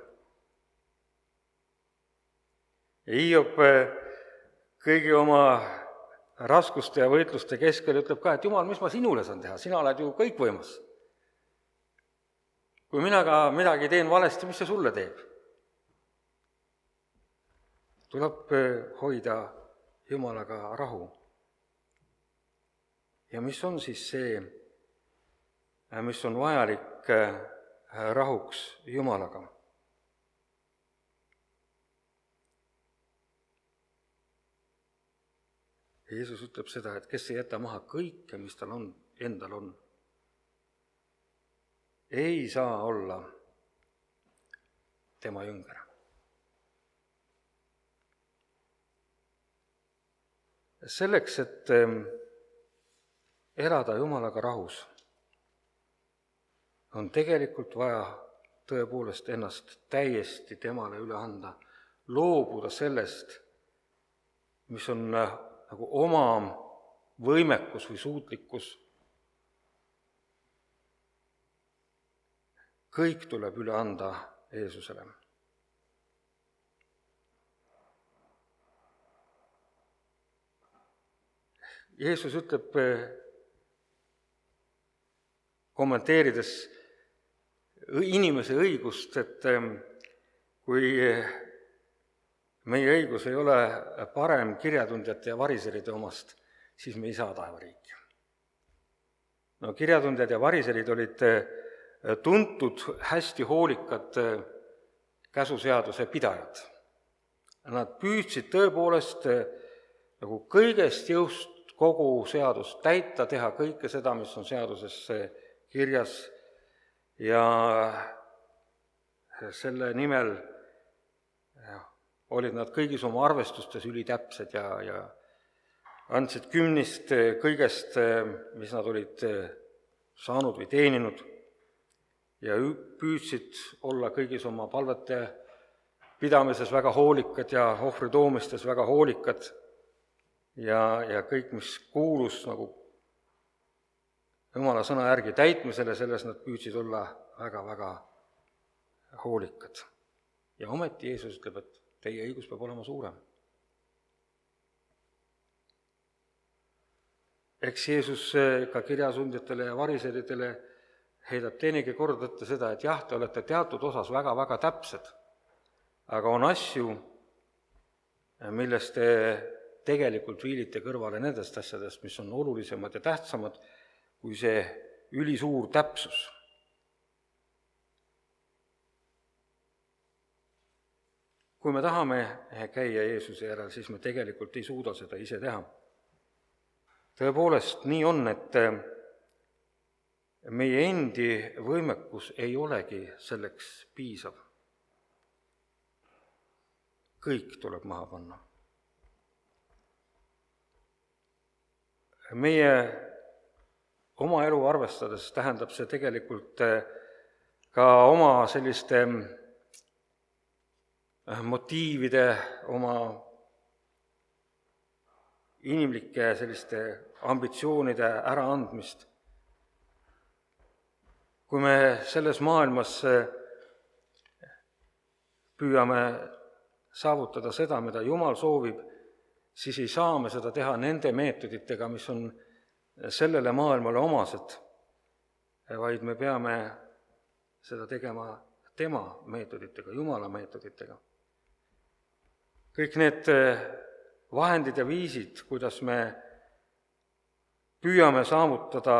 Ja Hiiop kõigi oma raskuste ja võitluste keskel ütleb ka, et Jumal, mis ma sinule saan teha? Sina oled ju kõikvõimas. Kui mina ka midagi teen valesti, mis see sulle teeb? Tuleb hoida Jumalaga rahu. Ja mis on siis see, mis on vajalik rahuks Jumalaga? Jeesus ütleb seda, et kes ei jäta maha kõike, mis tal on, endal on, ei saa olla tema jünger. Selleks, et elada Jumalaga rahus, on tegelikult vaja tõepoolest ennast täiesti temale üle anda, loobuda sellest, mis on nagu oma võimekus või suutlikkus. Kõik tuleb üle anda Jeesusele. Jeesus ütleb, kommenteerides inimese õigust, et kui meie õigus ei ole parem kirjatundjate ja variseride omast, siis me ei saa taevariiki. No kirjatundjad ja variserid olid tuntud hästi hoolikad käsuseaduse pidajad. Nad püüdsid tõepoolest nagu kõigest jõust kogu seadust täita, teha kõike seda, mis on seaduses kirjas, ja selle nimel olid nad kõigis oma arvestustes ülitäpsed ja, ja andsid kümnist kõigest, mis nad olid saanud või teeninud, ja püüdsid olla kõigis oma palvete pidamises väga hoolikad ja ohvri toomistes väga hoolikad, ja, ja kõik, mis kuulus nagu Jumala sõna järgi täitmisele, selles nad püüdsid olla väga-väga hoolikad. Ja ometi Jeesus ütleb, et teie õigus peab olema suurem. Eks Jeesus ka kirjasundjatele ja variseridele heidab teinegi kord ette seda, et jah, te olete teatud osas väga-väga täpsed, aga on asju, millest te tegelikult viilite kõrvale nendest asjadest, mis on olulisemad ja tähtsamad kui see ülisuur täpsus. Kui me tahame käia Jeesuse järel, siis me tegelikult ei suuda seda ise teha. Tõepoolest nii on, et meie endi võimekus ei olegi selleks piisav. Kõik tuleb maha panna. Meie oma elu arvestades tähendab see tegelikult ka oma selliste motiivide, oma inimlike selliste ambitsioonide äraandmist. Kui me selles maailmas püüame saavutada seda, mida Jumal soovib, siis ei saa me seda teha nende meetoditega, mis on sellele maailmale omased, vaid me peame seda tegema tema meetoditega, Jumala meetoditega. Kõik need vahendid ja viisid, kuidas me püüame saavutada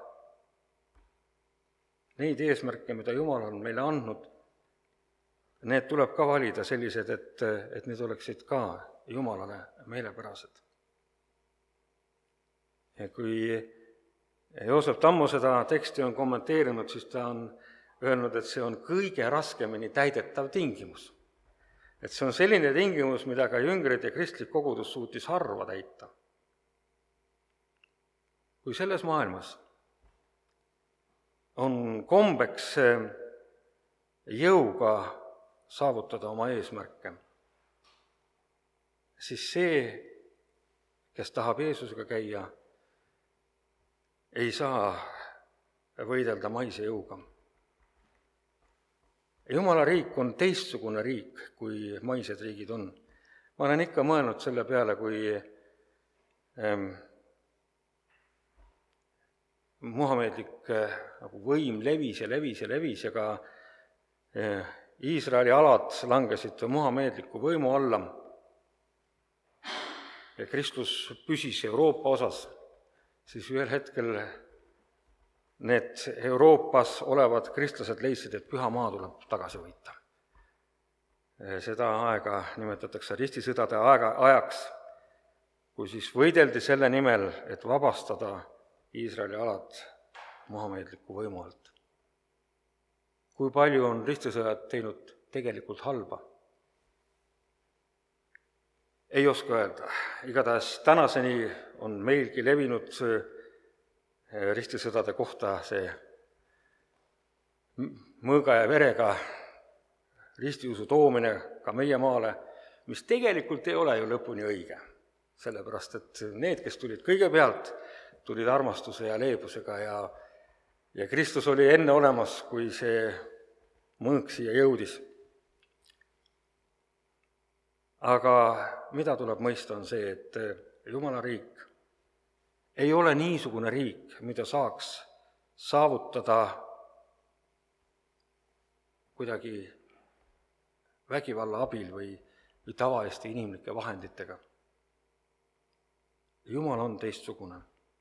neid eesmärke, mida Jumal on meile andnud, need tuleb ka valida sellised, et, et need oleksid ka Jumalale meelepärased. Ja kui Joosep Tammo seda teksti on kommenteerinud, siis ta on öelnud, et see on kõige raskemini täidetav tingimus. Et see on selline tingimus, mida ka jüngrid ja kristlik kogudus suutis harva täita. Kui selles maailmas on kombeks jõuga saavutada oma eesmärke, siis see, kes tahab Jeesusega käia, ei saa võidelda maise jõuga. Jumala riik on teistsugune riik, kui maised riigid on. Ma olen ikka mõelnud selle peale, kui ähm, muhamedlik äh, võim levis ja levis ja levis ja ka äh, Iisraeli alad langesid muhamedliku võimu alla ja Kristus püsis Euroopa osas. siis ühel hetkel need Euroopas olevad kristlased leidsid, et püha maa tuleb tagasi võita. Seda aega nimetatakse ristisõdade aega, ajaks, kui siis võideldi selle nimel, et vabastada Iisraeli alad mohameedliku võimu alt. Kui palju on ristisõjad teinud tegelikult halba? Ei oska öelda. Igatahes tänaseni on meilgi levinud ristisõdade kohta see mõõga ja verega ristiusu toomine ka meie maale, mis tegelikult ei ole ju lõpuni õige. Sellepärast, et need, kes tulid kõigepealt, tulid armastuse ja leebusega ja, ja Kristus oli enne olemas, kui see mõõk siia jõudis. Aga mida tuleb mõista, on see, et Jumala riik ei ole niisugune riik, mida saaks saavutada kuidagi vägivalla abil või, või tavaliste inimlike vahenditega. Jumal on teistsugune.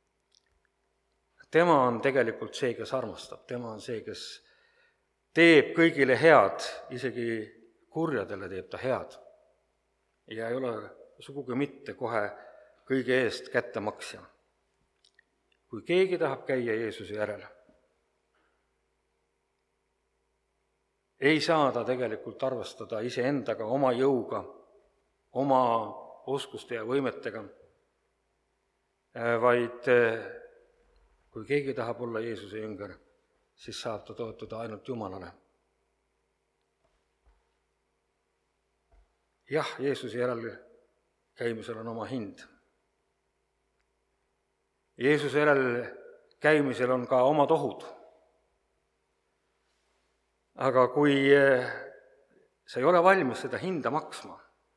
Tema on tegelikult see, kes armastab, tema on see, kes teeb kõigile head, isegi kurjadele teeb ta head. Ja ei ole sugugi mitte kohe kõige eest kättemaksja. Kui keegi tahab käia Jeesuse järele, ei saa ta tegelikult arvestada iseendaga, oma jõuga, oma oskuste ja võimetega, vaid kui keegi tahab olla Jeesuse jünger, siis saab ta toetuda ainult Jumalale. Jah, Jeesuse järel käimisel on oma hind. Jeesuse järel käimisel on ka omad ohud. Aga kui sa ei ole valmis seda hinda maksma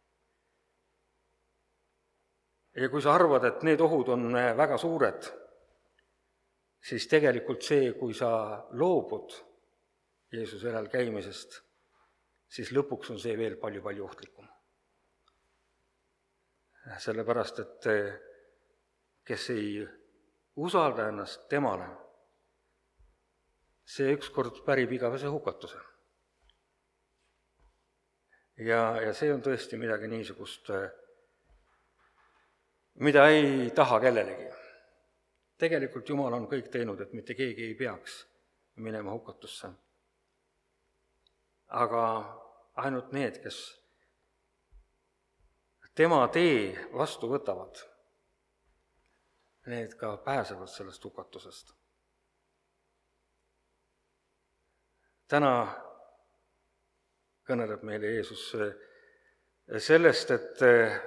ja kui sa arvad, et need ohud on väga suured, siis tegelikult see, kui sa loobud Jeesuse järel käimisest, siis lõpuks on see veel palju-palju ohtlikum. Sellepärast, et kes ei usalda ennast temale, see ükskord pärib igavese hukatuse. Ja, ja see on tõesti midagi niisugust, mida ei taha kellelegi. Tegelikult Jumal on kõik teinud, et mitte keegi ei peaks minema hukatusse. Aga ainult need, kes tema tee vastu võtavad, need ka pääsevad sellest hukatusest. Täna kõneleb meile Jeesus sellest, et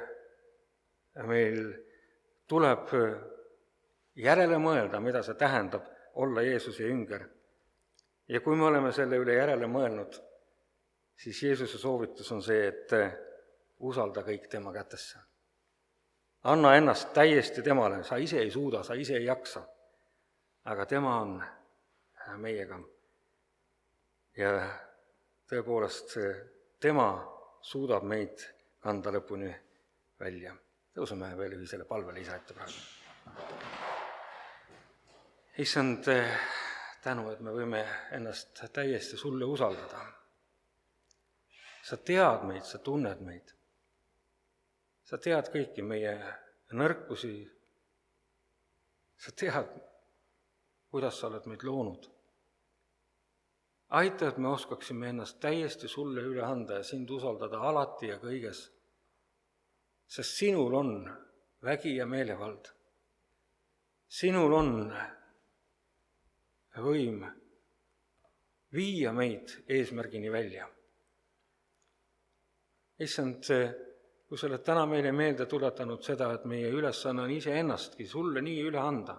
meil tuleb järele mõelda, mida see tähendab olla Jeesuse jünger. Ja kui me oleme selle üle järele mõelnud, siis Jeesuse soovitus on see, et usalda kõik tema kätesse. Anna ennast täiesti temale, sa ise ei suuda, sa ise ei jaksa, aga tema on meiega. Ja tõepoolest tema suudab meid kanda lõpuni välja. Tõuseme veel ühisele palvele isa ette praegu. Issand, tänu, et me võime ennast täiesti sulle usaldada. Sa tead meid, sa tunned meid. Sa tead kõiki meie nõrkusi. Sa tead, kuidas sa oled meid loonud. Aita, et me oskaksime ennast täiesti sulle üle anda ja sind usaldada alati ja kõiges. Sest sinul on vägi ja meelevald. Sinul on võim viia meid eesmärgini välja. Issand, kui sa oled täna meile meelde tuletanud seda, et meie ülesanne on ise ennastki sulle nii üle anda,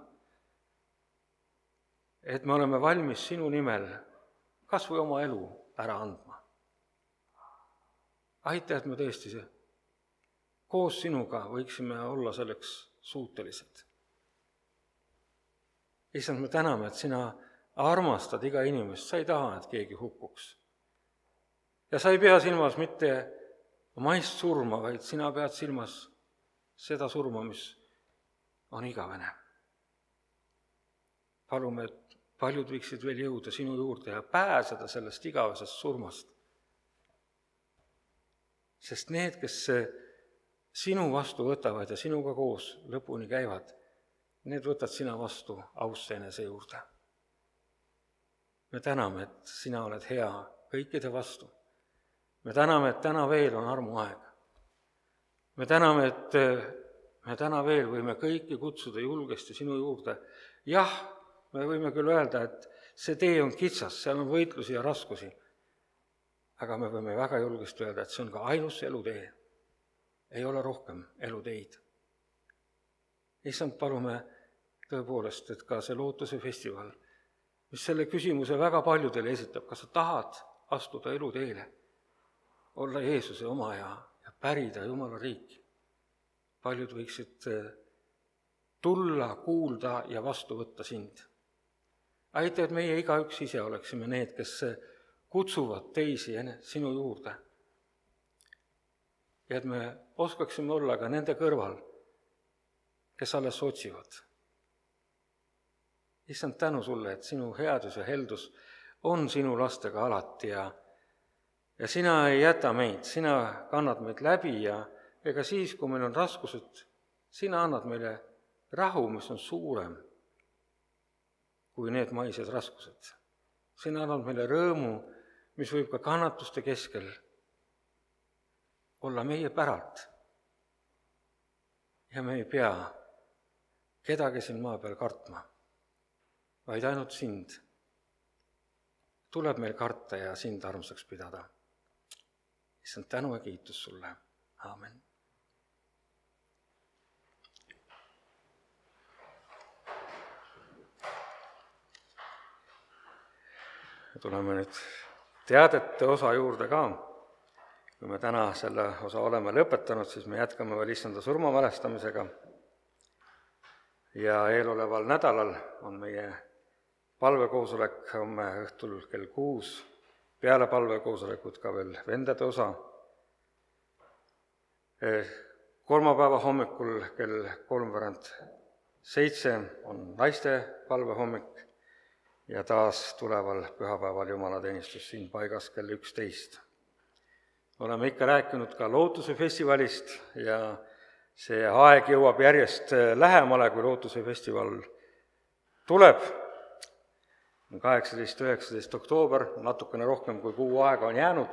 et me oleme valmis sinu nimel kas või oma elu ära andma. Aita, et me tõesti koos sinuga võiksime olla selleks suutelised. Issand, me täname, et sina armastad iga inimest, sa ei taha, et keegi hukkuks. Ja sa ei pea silmas mitte maist surma, vaid sina pead silmas seda surma, mis on igavene. palume, et paljud võiksid veel jõuda sinu juurde ja pääseda sellest igavesest surmast. Sest need, kes sinu vastu võtavad ja sinuga koos lõpuni käivad, need võtad sina vastu ausse enese juurde. Me täname, et sina oled hea kõikide vastu. Me täname, et täna veel on armuaeg. Me täname, et me täna veel võime kõiki kutsuda julgesti sinu juurde. Jah, me võime küll öelda, et see tee on kitsas, seal on võitlusi ja raskusi, aga me võime väga julgesti öelda, et see on ka ainus elutee. Ei ole rohkem eluteid. Issand, palume tõepoolest, et ka see Lootuse festival, mis selle küsimuse väga paljudele esitab, kas sa tahad astuda eluteele, olla Jeesuse oma ja, ja pärida Jumala riiki. Paljud võiksid tulla, kuulda ja vastu võtta sind. Aita, et meie igaüks ise oleksime need, kes kutsuvad teisi sinu juurde. Ja et me oskaksime olla ka nende kõrval, kes alles otsivad. Issand, tänu sulle, et sinu headus ja heldus on sinu lastega alati ja, ja sina ei jäta meid, sina kannad meid läbi ja ega siis, kui meil on raskused, sina annad meile rahu, mis on suurem kui need maised raskused. Sina annad meile rõõmu, mis võib ka kannatuste keskel olla meie päralt. Ja me ei pea kedagi siin maa peal kartma, vaid ainult sind. Tuleb meil karta ja sind armsaks pidada. Issand, tänu ja kiitus sulle. Aamen. Tuleme nüüd teadete osa juurde ka. Kui me täna selle osa oleme lõpetanud, siis me jätkame veel issanda surma mälestamisega. Ja eeloleval nädalal on meie palvekoosolek homme õhtul kell kuus, peale palvekoosolekut ka veel vendade osa. Kolmapäeva hommikul kell kolmveerand seitse on naiste palvehommik ja taas tuleval pühapäeval jumalateenistus siin paigas kell üksteist. Oleme ikka rääkinud ka Lootuse festivalist ja see aeg jõuab järjest lähemale, kui Lootuse festival tuleb. kaheksateist üheksateist oktoober, natukene rohkem kui kuu aega on jäänud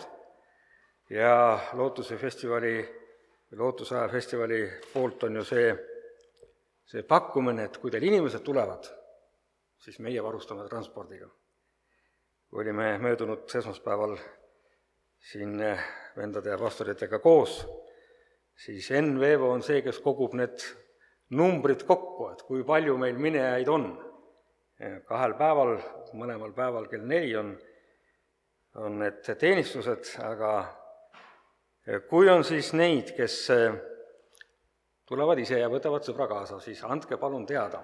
ja Lootuse festivali, Lootusaja festivali poolt on ju see, see pakkumine, et kui teil inimesed tulevad, siis meie varustame transpordiga. Kui olime möödunud esmaspäeval siin vendade ja pastoritega koos, siis Enn Veevo on see, kes kogub need numbrid kokku, et kui palju meil minejaid on. Kahel päeval, mõlemal päeval kell neli on, on need teenistused, aga kui on siis neid, kes tulevad ise ja võtavad sõbra kaasa, siis andke palun teada,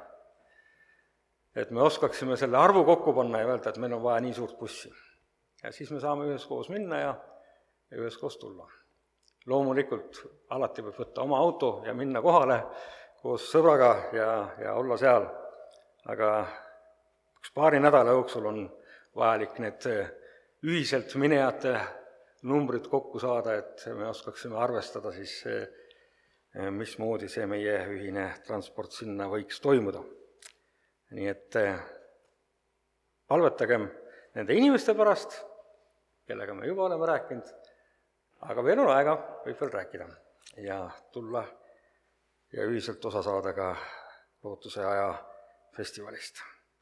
et me oskaksime selle arvu kokku panna ja öelda, et meil on vaja nii suurt bussi. Ja siis me saame üheskoos minna ja, ja üheskoos tulla. Loomulikult alati võib võtta oma auto ja minna kohale koos sõbraga ja, ja olla seal, aga üks paari nädala jooksul on vajalik need ühiselt minejate numbrid kokku saada, et me oskaksime arvestada siis, mismoodi see meie ühine transport sinna võiks toimuda. Nii et palvetagem nende inimeste pärast, kellega me juba oleme rääkinud, aga veel on aega, võib veel rääkida ja tulla ja ühiselt osa saada ka Lootuse aja festivalist.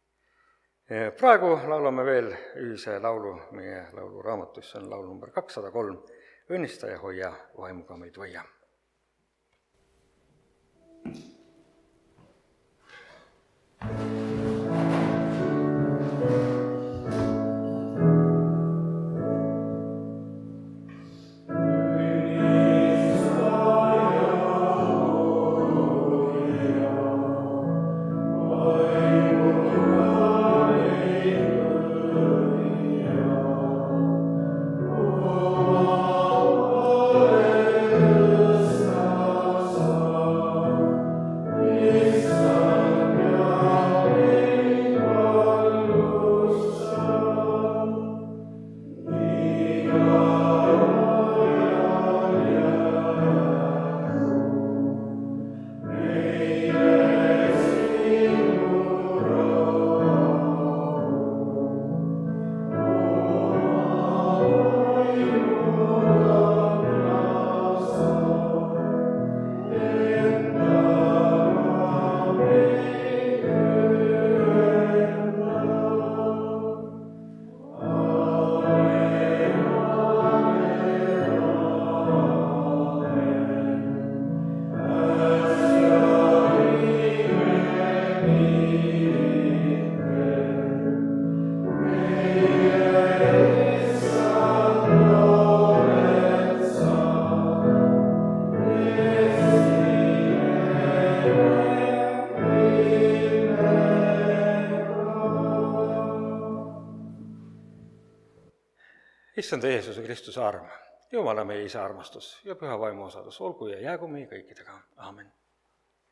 Praegu laulame veel ühise laulu meie lauluraamatus, see on laul number kakssada kolm, Õnnista ja hoia vaimuga meid võia. Oh issanda Jeesuse Kristuse arm, Jumala meie isa armastus ja püha vaimu osadus olgu ja jäägu meie kõikidega, aamen.